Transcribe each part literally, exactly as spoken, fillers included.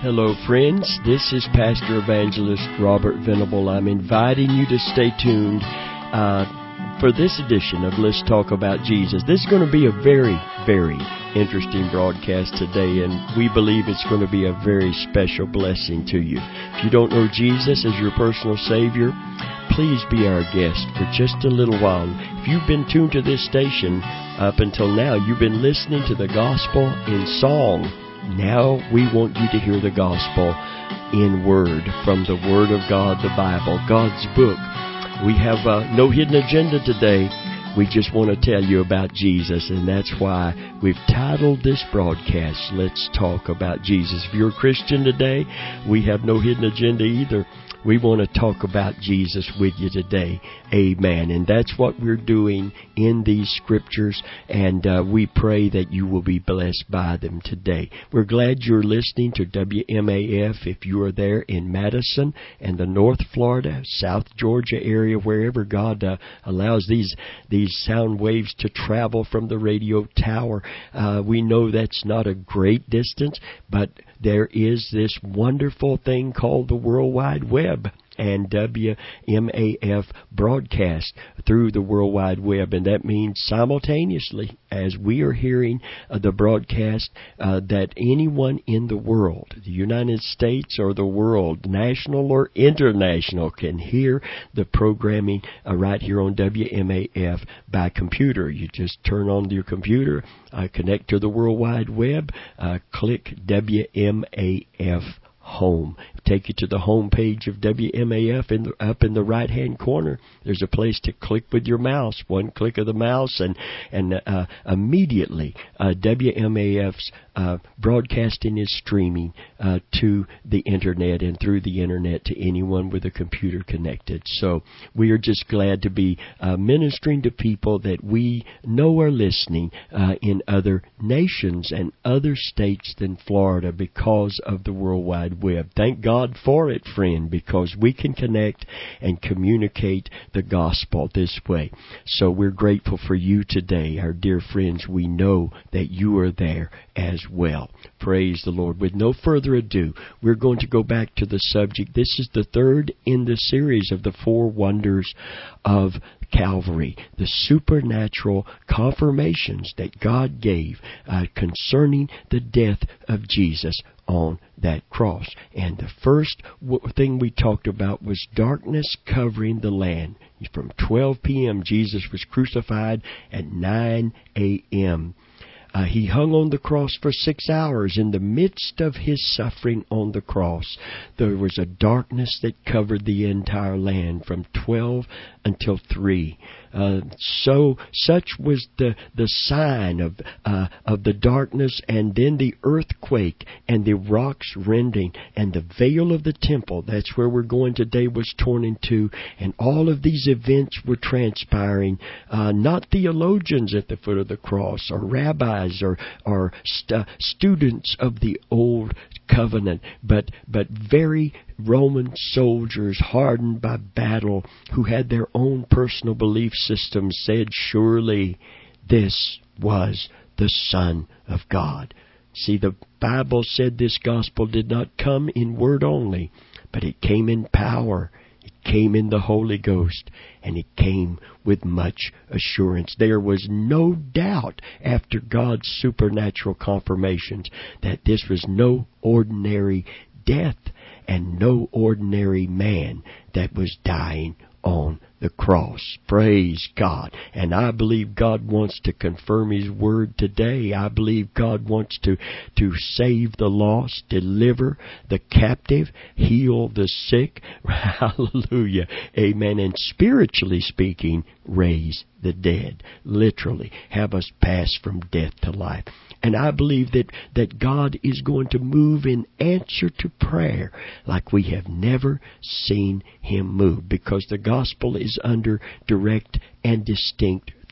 Hello, friends. This is Pastor Evangelist Robert Venable. I'm inviting you to stay tuned uh, for this edition of Let's Talk About Jesus. This is going to be a very, very interesting broadcast today, and we believe it's going to be a very special blessing to you. If you don't know Jesus as your personal Savior, please be our guest for just a little while. If you've been tuned to this station up until now, you've been listening to the gospel in song. Now we want you to hear the gospel in word, from the Word of God, the Bible, God's book. We have uh, no hidden agenda today. We just want to tell you about Jesus, and that's why we've titled this broadcast, Let's Talk About Jesus. If you're a Christian today, we have no hidden agenda either. We want to talk about Jesus with you today. Amen. And that's what we're doing in these scriptures, and uh, we pray that you will be blessed by them today. We're glad you're listening to W M A F if you are there in Madison and the North Florida, South Georgia area, wherever God uh, allows these these sound waves to travel from the radio tower. Uh, we know that's not a great distance, but there is this wonderful thing called the World Wide Web, and W M A F broadcast through the World Wide Web, and that means simultaneously as we are hearing uh, the broadcast uh, that anyone in the world, the United States or the world, national or international, can hear the programming uh, right here on W M A F by computer. You just turn on your computer, uh, connect to the World Wide Web, uh, click W M A F Home. Take you to the home page of W M A F. In the, up in the right-hand corner, there's a place to click with your mouse. One click of the mouse, and and uh, immediately uh, W M A F's uh, broadcasting is streaming uh, to the Internet and through the Internet to anyone with a computer connected. So we are just glad to be uh, ministering to people that we know are listening uh, in other nations and other states than Florida because of the World Wide Web. Thank God for it, friend, because we can connect and communicate the gospel this way. So we're grateful for you today, our dear friends. We know that you are there as well. Praise the Lord. With no further ado, we're going to go back to the subject. This is the third in the series of the four wonders of Calvary, the supernatural confirmations that God gave uh, concerning the death of Jesus on that cross. And the first w- thing we talked about was darkness covering the land. From twelve p.m., Jesus was crucified. At nine a.m., Uh, he hung on the cross for six hours. In the midst of his suffering on the cross, there was a darkness that covered the entire land from twelve until three. Uh, so such was the the sign of uh, of the darkness, and then the earthquake and the rocks rending and the veil of the temple. That's where we're going today, was torn in two, and all of these events were transpiring. Uh, not theologians at the foot of the cross, or rabbis, or or st- students of the old covenant, but but very Roman soldiers hardened by battle who had their own personal belief system said, surely this was the Son of God. See, the Bible said this gospel did not come in word only, but it came in power. It came in the Holy Ghost, and it came with much assurance. There was no doubt after God's supernatural confirmations that this was no ordinary death and no ordinary man that was dying on the cross. Praise God. And I believe God wants to confirm His Word today. I believe God wants to, to save the lost, deliver the captive, heal the sick. Hallelujah. Amen. And spiritually speaking, raise the dead. Literally, have us pass from death to life. And I believe that, that God is going to move in answer to prayer like we have never seen Him move, because the gospel is under direct and distinct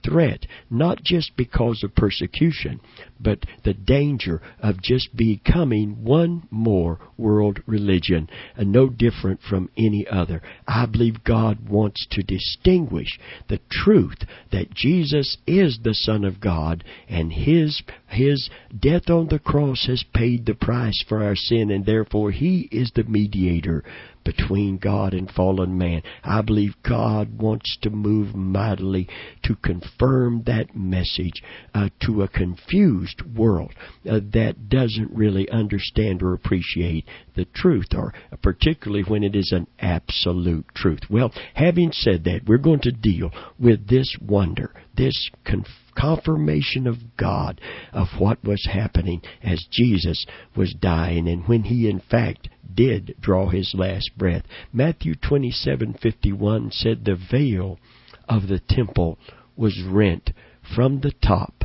threat, not just because of persecution, but the danger of just becoming one more world religion, and no different from any other. I believe God wants to distinguish the truth that Jesus is the Son of God, and His, His death on the cross has paid the price for our sin, and therefore He is the mediator between God and fallen man. I believe God wants to move mightily to confirm that message uh, to a confused world uh, that doesn't really understand or appreciate the truth, or particularly when it is an absolute truth. Well, having said that, we're going to deal with this wonder, this confirmation confirmation of God of what was happening as Jesus was dying, and when He in fact did draw His last breath. Matthew twenty-seven fifty-one said the veil of the temple was rent from the top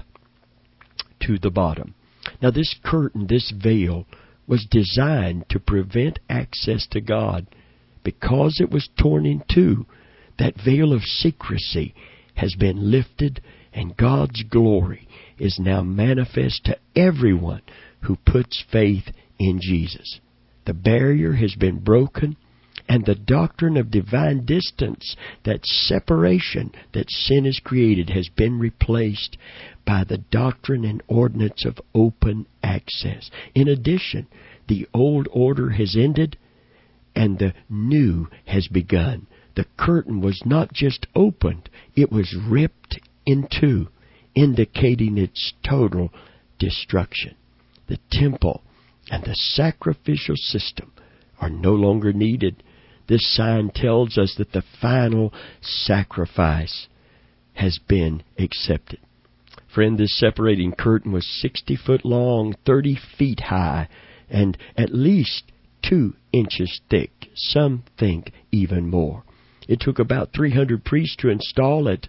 to the bottom. Now this curtain, this veil, was designed to prevent access to God. Because it was torn in two, that veil of secrecy has been lifted, and God's glory is now manifest to everyone who puts faith in Jesus. The barrier has been broken, and the doctrine of divine distance, that separation that sin has created, has been replaced by the doctrine and ordinance of open access. In addition, the old order has ended, and the new has begun. The curtain was not just opened, it was ripped in two, indicating its total destruction. The temple and the sacrificial system are no longer needed. This sign tells us that the final sacrifice has been accepted. Friend, this separating curtain was sixty foot long, thirty feet high, and at least two inches thick. Some think even more. It took about three hundred priests to install it.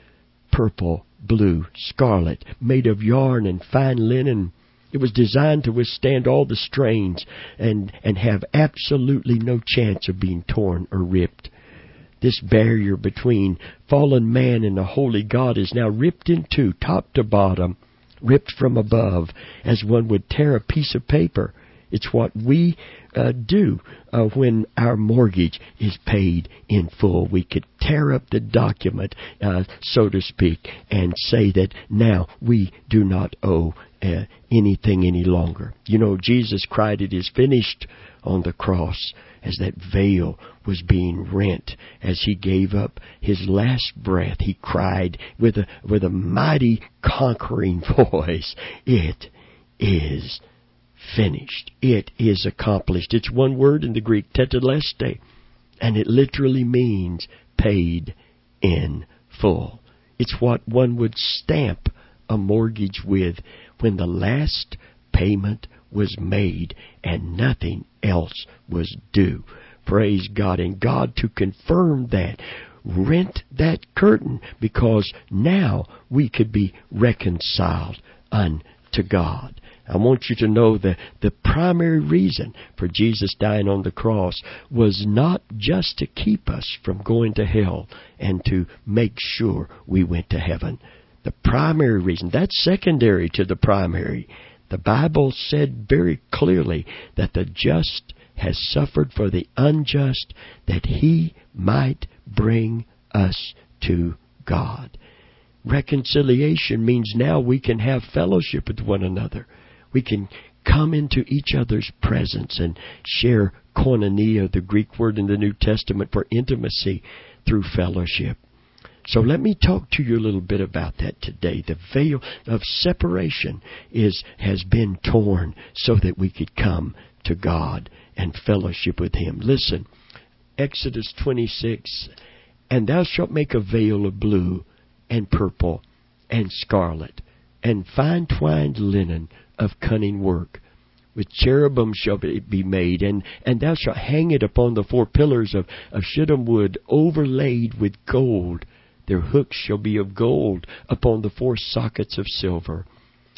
Purple, blue, scarlet, made of yarn and fine linen. It was designed to withstand all the strains and, and have absolutely no chance of being torn or ripped. This barrier between fallen man and the holy God is now ripped in two, top to bottom, ripped from above, as one would tear a piece of paper. It's what we uh, do uh, when our mortgage is paid in full. We could tear up the document, uh, so to speak, and say that now we do not owe uh, anything any longer. You know, Jesus cried, "It is finished," on the cross as that veil was being rent. As He gave up His last breath, He cried with a, with a mighty conquering voice, "It is finished." It is accomplished. It's one word in the Greek, tetelestai, and it literally means paid in full. It's what one would stamp a mortgage with when the last payment was made and nothing else was due. Praise God. And God, to confirm that, rent that curtain, because now we could be reconciled unto God. I want you to know that the primary reason for Jesus dying on the cross was not just to keep us from going to hell and to make sure we went to heaven. The primary reason, that's secondary to the primary. The Bible said very clearly that the just has suffered for the unjust, that He might bring us to God. Reconciliation means now we can have fellowship with one another. We can come into each other's presence and share koinonia, the Greek word in the New Testament for intimacy, through fellowship. So let me talk to you a little bit about that today. The veil of separation is has been torn so that we could come to God and fellowship with Him. Listen, Exodus twenty-six, "And thou shalt make a veil of blue and purple and scarlet and fine twined linen of cunning work. With cherubim shall it be made, and, and thou shalt hang it upon the four pillars of, of shittim wood, overlaid with gold. Their hooks shall be of gold upon the four sockets of silver.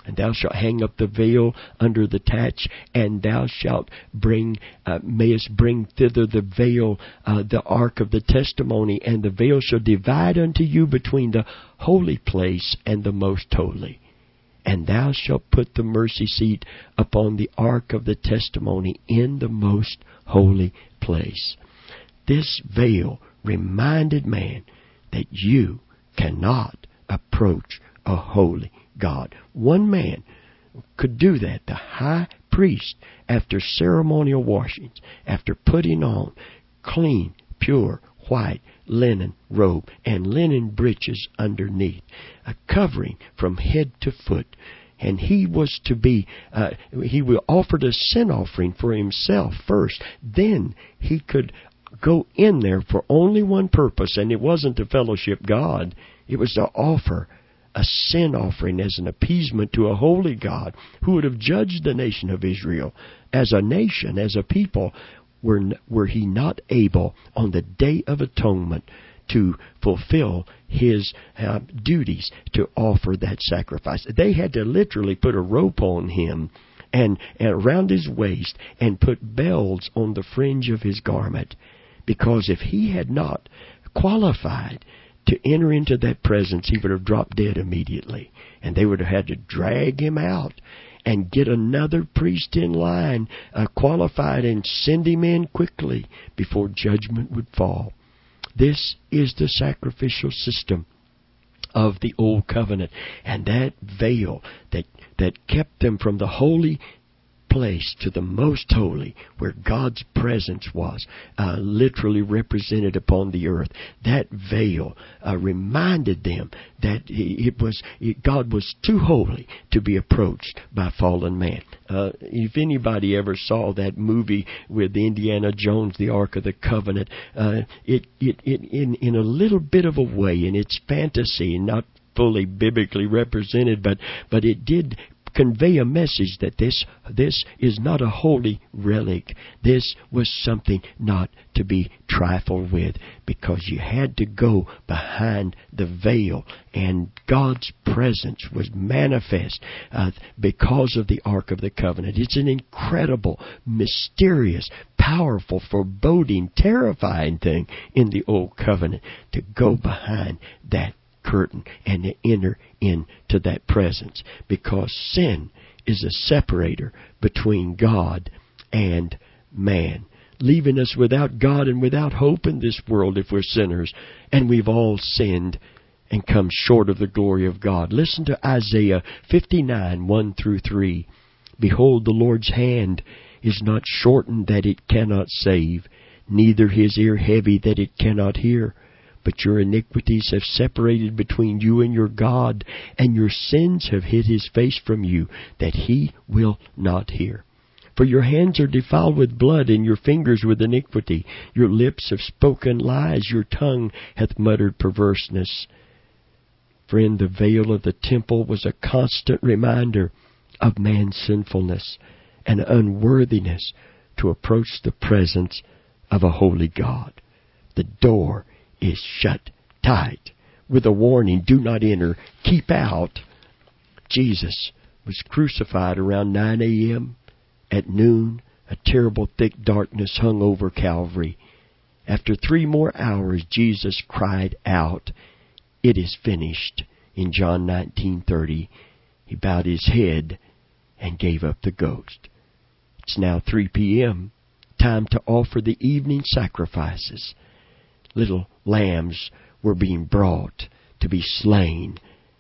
And thou shalt hang up the veil under the thatch, and thou shalt bring, uh, mayest bring thither the veil, uh, the ark of the testimony, and the veil shall divide unto you between the holy place and the most holy. And thou shalt put the mercy seat upon the ark of the testimony in the most holy place. This veil reminded man that you cannot approach a holy God. One man could do that. The high priest, after ceremonial washings, after putting on clean, pure, white linen robe and linen breeches underneath, a covering from head to foot. And he was to be, uh, he offered a sin offering for himself first. Then he could go in there for only one purpose, and it wasn't to fellowship God. It was to offer a sin offering as an appeasement to a holy God who would have judged the nation of Israel as a nation, as a people, were, were he not able on the Day of Atonement to fulfill his uh, duties to offer that sacrifice. They had to literally put a rope on him and, and around his waist and put bells on the fringe of his garment, because if he had not qualified to enter into that presence, he would have dropped dead immediately. And they would have had to drag him out and get another priest in line, uh, qualified, and send him in quickly before judgment would fall. This is the sacrificial system of the Old Covenant. And that veil that, that kept them from the holy place to the most holy, where God's presence was uh, literally represented upon the earth. That veil uh, reminded them that it was it, God was too holy to be approached by fallen man. Uh, if anybody ever saw that movie with Indiana Jones, the Ark of the Covenant, uh, it, it, it in in a little bit of a way, in its fantasy, not fully biblically represented, but but it did convey a message that this this is not a holy relic. This was something not to be trifled with, because you had to go behind the veil, and God's presence was manifest uh, because of the Ark of the Covenant. It's an incredible, mysterious, powerful, foreboding, terrifying thing in the Old Covenant, to go behind that curtain and to enter into that presence, because sin is a separator between God and man, leaving us without God and without hope in this world if we're sinners, and we've all sinned and come short of the glory of God. Listen to Isaiah fifty-nine, one through three. Behold, the Lord's hand is not shortened that it cannot save, neither his ear heavy that it cannot hear. But your iniquities have separated between you and your God, and your sins have hid his face from you, that he will not hear. For your hands are defiled with blood, and your fingers with iniquity. Your lips have spoken lies, your tongue hath muttered perverseness. Friend, the veil of the temple was a constant reminder of man's sinfulness and unworthiness to approach the presence of a holy God. The door is shut tight with a warning: do not enter, keep out. Jesus was crucified around nine a.m. At noon, a terrible thick darkness hung over Calvary. After three more hours, Jesus cried out, "It is finished." In John nineteen thirty, he bowed his head and gave up the ghost. It's now three p.m., time to offer the evening sacrifices. Little lambs were being brought to be slain,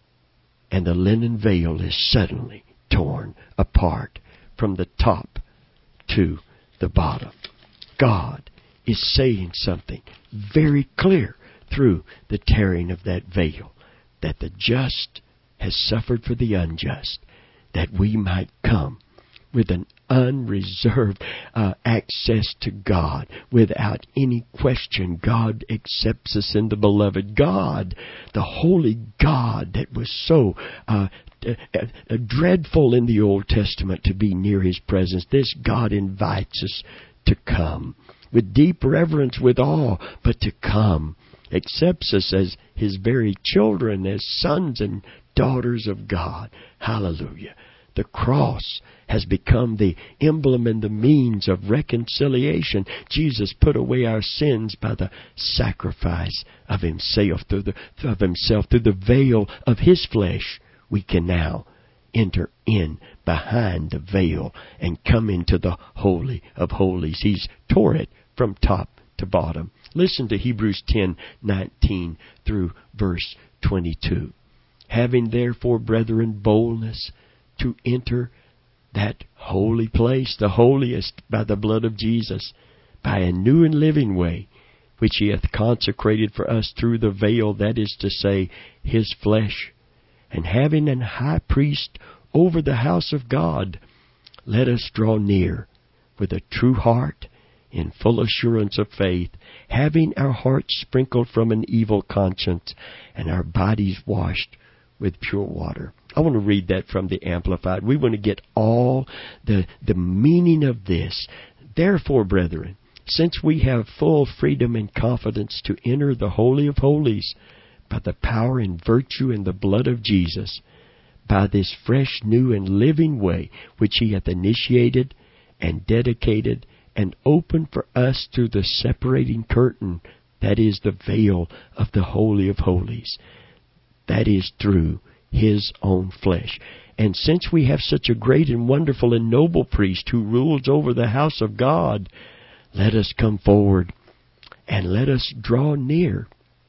and the linen veil is suddenly torn apart from the top to the bottom. God is saying something very clear through the tearing of that veil, that the just has suffered for the unjust, that we might come with an unreserved uh, access to God without any question. God accepts us in the beloved. God, the holy God that was so uh, uh, uh, dreadful in the Old Testament to be near his presence, this God invites us to come with deep reverence, with awe, but to come. Accepts us as his very children, as sons and daughters of God. Hallelujah. The cross has become the emblem and the means of reconciliation. Jesus put away our sins by the sacrifice of Himself, through the, of Himself, through the veil of His flesh. We can now enter in behind the veil and come into the Holy of Holies. He's tore it from top to bottom. Listen to Hebrews ten nineteen through verse twenty-two. Having therefore, brethren, boldness to enter that holy place, the holiest, by the blood of Jesus, by a new and living way, which He hath consecrated for us through the veil, that is to say, His flesh. And having an high priest over the house of God, let us draw near with a true heart, in full assurance of faith, having our hearts sprinkled from an evil conscience, and our bodies washed with pure water. I want to read that from the Amplified. We want to get all the, the meaning of this. Therefore, brethren, since we have full freedom and confidence to enter the Holy of Holies by the power and virtue and the blood of Jesus, by this fresh, new, and living way which He hath initiated and dedicated and opened for us through the separating curtain, that is the veil of the Holy of Holies, that is through His own flesh. And since we have such a great and wonderful and noble priest who rules over the house of God, let us come forward and let us draw near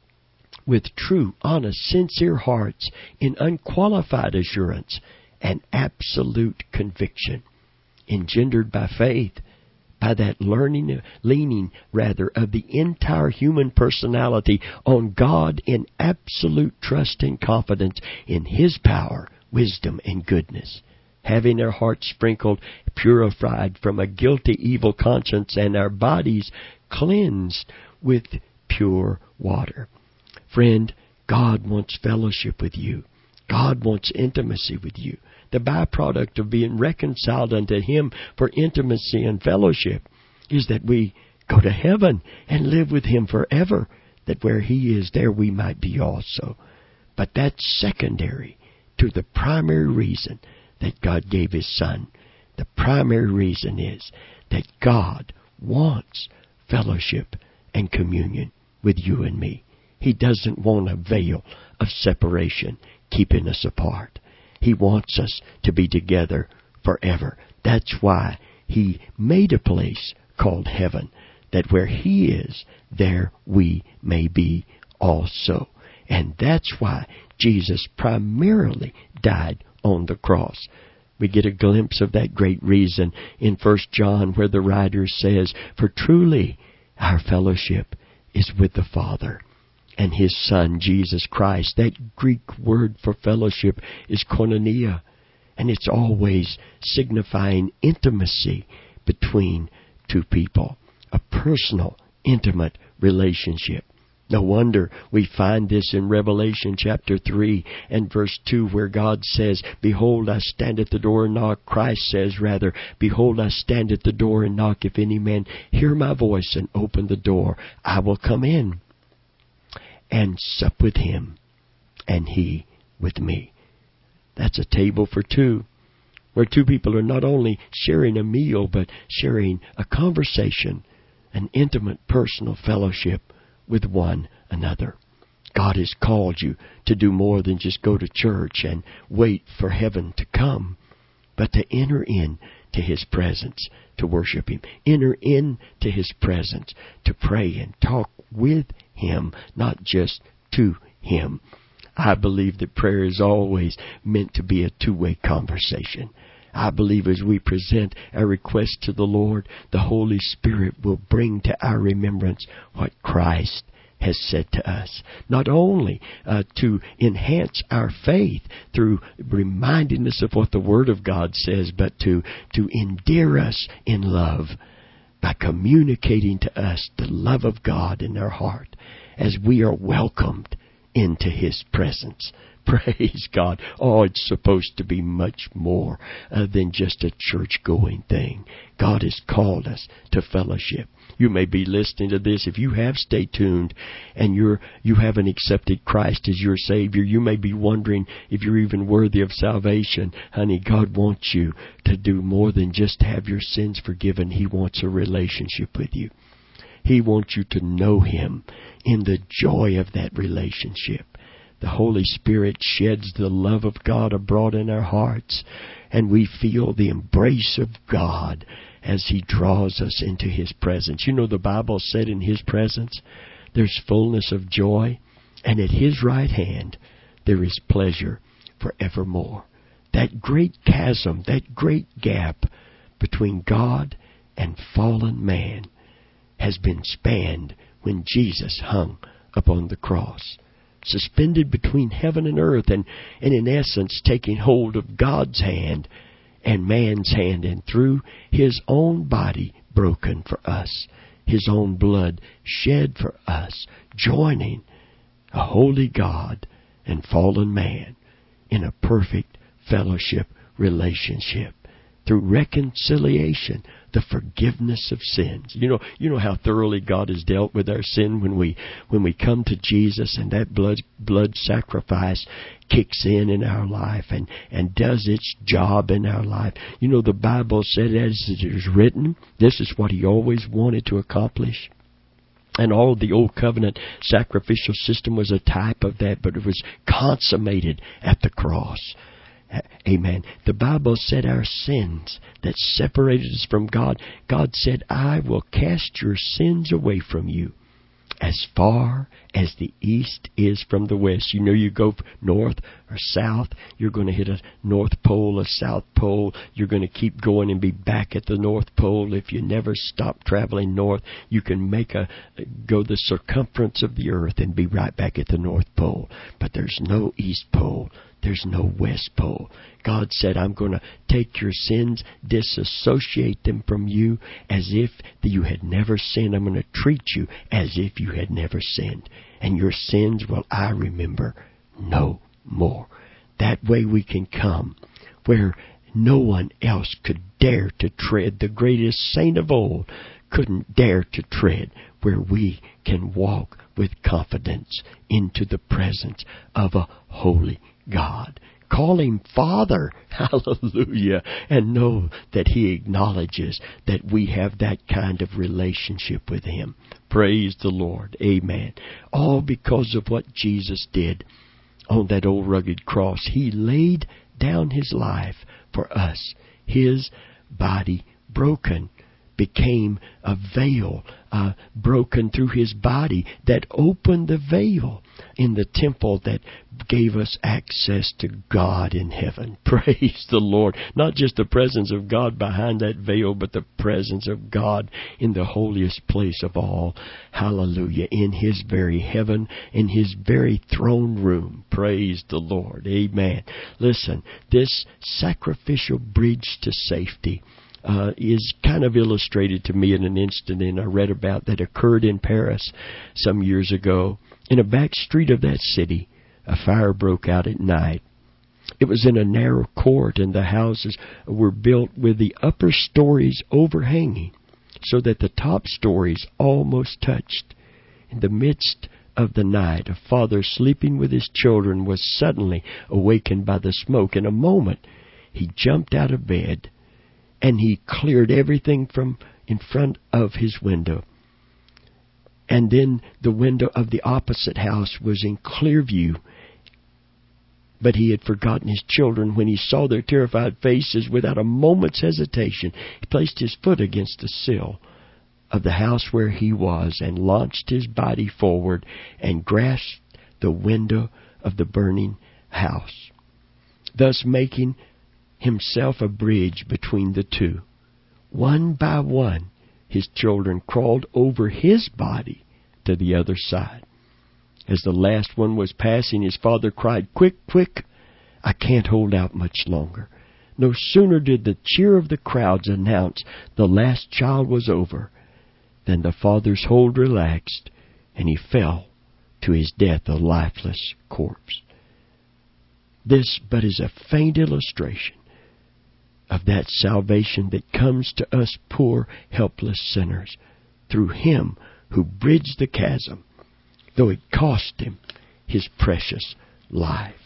with true, honest, sincere hearts, in unqualified assurance and absolute conviction, engendered by faith, by that learning, leaning rather of the entire human personality on God in absolute trust and confidence in His power, wisdom, and goodness, having our hearts sprinkled, purified from a guilty evil conscience, and our bodies cleansed with pure water. Friend, God wants fellowship with you. God wants intimacy with you. The byproduct of being reconciled unto Him for intimacy and fellowship is that we go to heaven and live with Him forever, that where He is, there we might be also. But that's secondary to the primary reason that God gave His Son. The primary reason is that God wants fellowship and communion with you and me. He doesn't want a veil of separation keeping us apart. He wants us to be together forever. That's why He made a place called heaven, that where He is, there we may be also. And that's why Jesus primarily died on the cross. We get a glimpse of that great reason in First John, where the writer says, "For truly our fellowship is with the Father and His Son, Jesus Christ." That Greek word for fellowship is koinonia, and it's always signifying intimacy between two people, a personal, intimate relationship. No wonder we find this in Revelation chapter three and verse two, where God says, "Behold, I stand at the door and knock." Christ says, rather, "Behold, I stand at the door and knock. If any man hear my voice and open the door, I will come in and sup with him, and he with me." That's a table for two, where two people are not only sharing a meal, but sharing a conversation, an intimate personal fellowship with one another. God has called you to do more than just go to church and wait for heaven to come, but to enter in to His presence, to worship Him. Enter into His presence, to pray and talk with Him, not just to Him. I believe that prayer is always meant to be a two-way conversation. I believe as we present our request to the Lord, the Holy Spirit will bring to our remembrance what Christ has said to us. Not only uh, to enhance our faith through reminding us of what the Word of God says, but to, to endear us in love by communicating to us the love of God in our heart as we are welcomed into His presence. Praise God. Oh, it's supposed to be much more uh, than just a church-going thing. God has called us to fellowship. You may be listening to this. If you have stayed tuned and you're, you haven't accepted Christ as your Savior, you may be wondering if you're even worthy of salvation. Honey, God wants you to do more than just have your sins forgiven. He wants a relationship with you. He wants you to know Him in the joy of that relationship. The Holy Spirit sheds the love of God abroad in our hearts, and we feel the embrace of God as He draws us into His presence. You know, the Bible said in His presence there's fullness of joy, and at His right hand there is pleasure forevermore. That great chasm, that great gap between God and fallen man has been spanned when Jesus hung upon the cross. Suspended between heaven and earth, and, and in essence taking hold of God's hand and man's hand, and through His own body broken for us, His own blood shed for us, joining a holy God and fallen man in a perfect fellowship relationship through reconciliation, the forgiveness of sins. You know, you know how thoroughly God has dealt with our sin when we when we come to Jesus, and that blood blood sacrifice kicks in in our life and and does its job in our life. You know, the Bible said, as it is written, this is what He always wanted to accomplish. And all of the old covenant sacrificial system was a type of that, but it was consummated at the cross. Amen. The Bible said our sins that separated us from God, God said, I will cast your sins away from you as far as the east is from the west. You know, you go north or south, you're going to hit a north pole, a south pole. You're going to keep going and be back at the north pole. If you never stop traveling north, you can make a go the circumference of the earth and be right back at the north pole. But there's no east pole. There's no west pole. God said, I'm going to take your sins, disassociate them from you as if you had never sinned. I'm going to treat you as if you had never sinned. And your sins will I remember no more. That way we can come where no one else could dare to tread. The greatest saint of old couldn't dare to tread, where we can walk with confidence into the presence of a holy God. Call Him Father. Hallelujah. And know that He acknowledges that we have that kind of relationship with Him. Praise the Lord. Amen. All because of what Jesus did on that old rugged cross. He laid down His life for us. His body broken became a veil uh, broken through His body that opened the veil in the temple that gave us access to God in heaven. Praise the Lord. Not just the presence of God behind that veil, but the presence of God in the holiest place of all. Hallelujah. In His very heaven, in His very throne room. Praise the Lord. Amen. Listen, this sacrificial bridge to safety Uh, is kind of illustrated to me in an incident I read about that occurred in Paris some years ago. In a back street of that city, a fire broke out at night. It was in a narrow court, and the houses were built with the upper stories overhanging, so that the top stories almost touched. In the midst of the night, a father sleeping with his children was suddenly awakened by the smoke. In a moment, he jumped out of bed, and he cleared everything from in front of his window. And then the window of the opposite house was in clear view. But he had forgotten his children. When he saw their terrified faces, without a moment's hesitation, he placed his foot against the sill of the house where he was and launched his body forward and grasped the window of the burning house, thus making himself a bridge between the two. One by one, his children crawled over his body to the other side. As the last one was passing, his father cried, "Quick, quick! I can't hold out much longer." No sooner did the cheer of the crowds announce the last child was over than the father's hold relaxed, and he fell to his death a lifeless corpse. This but is a faint illustration of that salvation that comes to us poor, helpless sinners through Him who bridged the chasm, though it cost Him His precious life.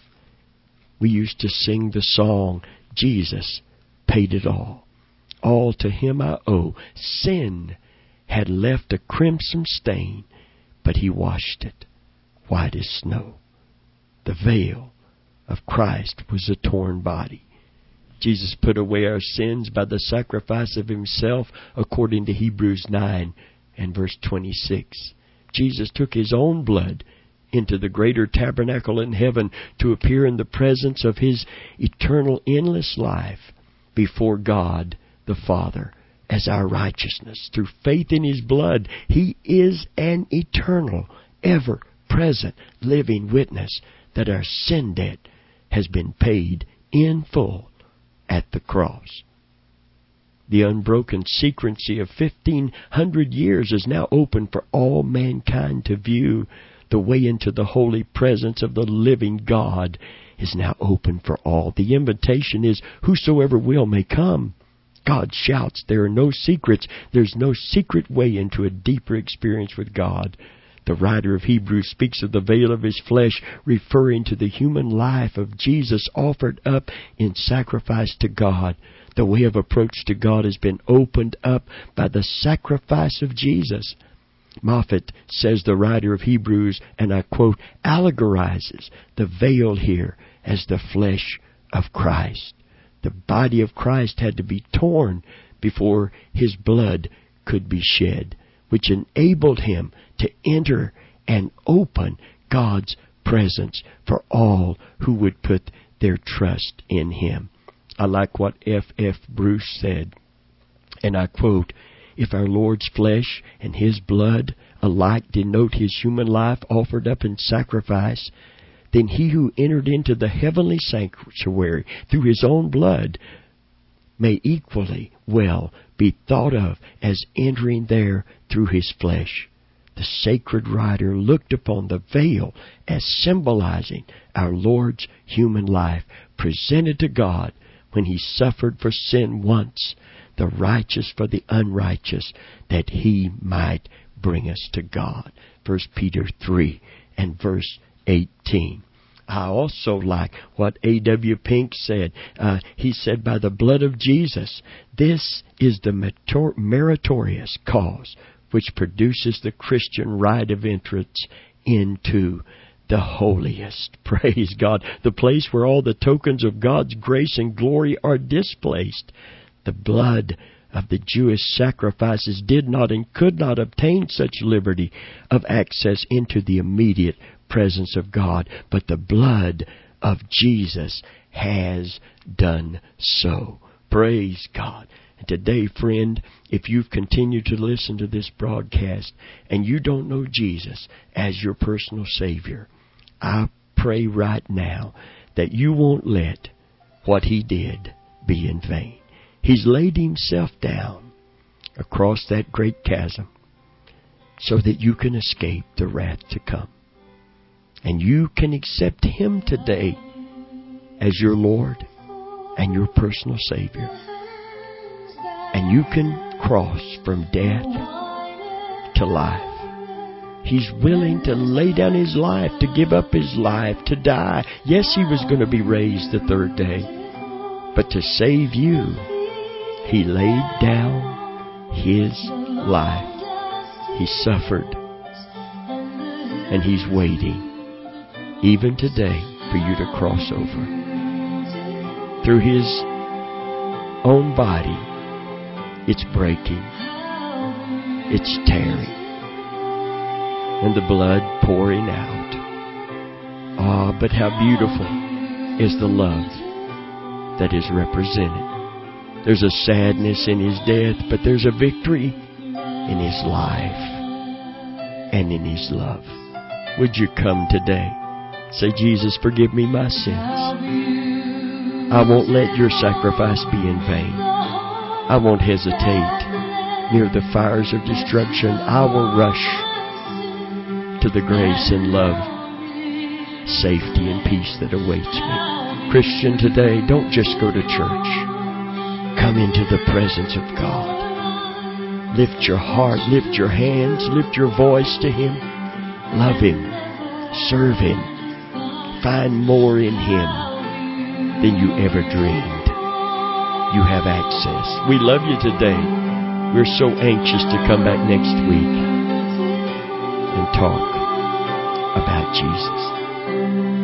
We used to sing the song, Jesus paid it all. All to Him I owe. Sin had left a crimson stain, but He washed it white as snow. The veil of Christ was a torn body. Jesus put away our sins by the sacrifice of Himself, according to Hebrews nine and verse twenty-six. Jesus took His own blood into the greater tabernacle in heaven to appear in the presence of His eternal, endless life before God the Father as our righteousness. Through faith in His blood, He is an eternal, ever-present, living witness that our sin debt has been paid in full at the cross. The unbroken secrecy of fifteen hundred years is now open for all mankind to view. The way into the holy presence of the living God is now open for all. The invitation is, whosoever will may come. God shouts, there are no secrets. There's no secret way into a deeper experience with God. The writer of Hebrews speaks of the veil of His flesh, referring to the human life of Jesus offered up in sacrifice to God. The way of approach to God has been opened up by the sacrifice of Jesus. Moffat says the writer of Hebrews, and I quote, allegorizes the veil here as the flesh of Christ. The body of Christ had to be torn before His blood could be shed, which enabled Him to enter and open God's presence for all who would put their trust in Him. I like what F F Bruce said, and I quote, if our Lord's flesh and His blood alike denote His human life offered up in sacrifice, then He who entered into the heavenly sanctuary through His own blood may equally well be thought of as entering there through His flesh. The sacred writer looked upon the veil as symbolizing our Lord's human life presented to God when He suffered for sin once, the righteous for the unrighteous, that He might bring us to God. First Peter three and verse eighteen. I also like what A W Pink said. Uh, he said, by the blood of Jesus, this is the meritor- meritorious cause which produces the Christian right of entrance into the holiest. Praise God. The place where all the tokens of God's grace and glory are displaced. The blood of the Jewish sacrifices did not and could not obtain such liberty of access into the immediate presence of God, but the blood of Jesus has done so. Praise God. And today, friend, if you've continued to listen to this broadcast and you don't know Jesus as your personal Savior, I pray right now that you won't let what He did be in vain. He's laid Himself down across that great chasm so that you can escape the wrath to come. And you can accept Him today as your Lord and your personal Savior. And you can cross from death to life. He's willing to lay down His life, to give up His life, to die. Yes, He was going to be raised the third day. But to save you, He laid down His life. He suffered. And He's waiting, even today, for you to cross over. Through His own body, it's breaking, it's tearing, and the blood pouring out. Ah, but how beautiful is the love that is represented. There's a sadness in His death, but there's a victory in His life and in His love. Would you come today? Say, Jesus, forgive me my sins. I won't let your sacrifice be in vain. I won't hesitate near the fires of destruction. I will rush to the grace and love, safety and peace that awaits me. Christian, today, don't just go to church. Come into the presence of God. Lift your heart, lift your hands, lift your voice to Him. Love Him. Serve Him. Find more in Him than you ever dreamed. You have access. We love you today. We're so anxious to come back next week and talk about Jesus.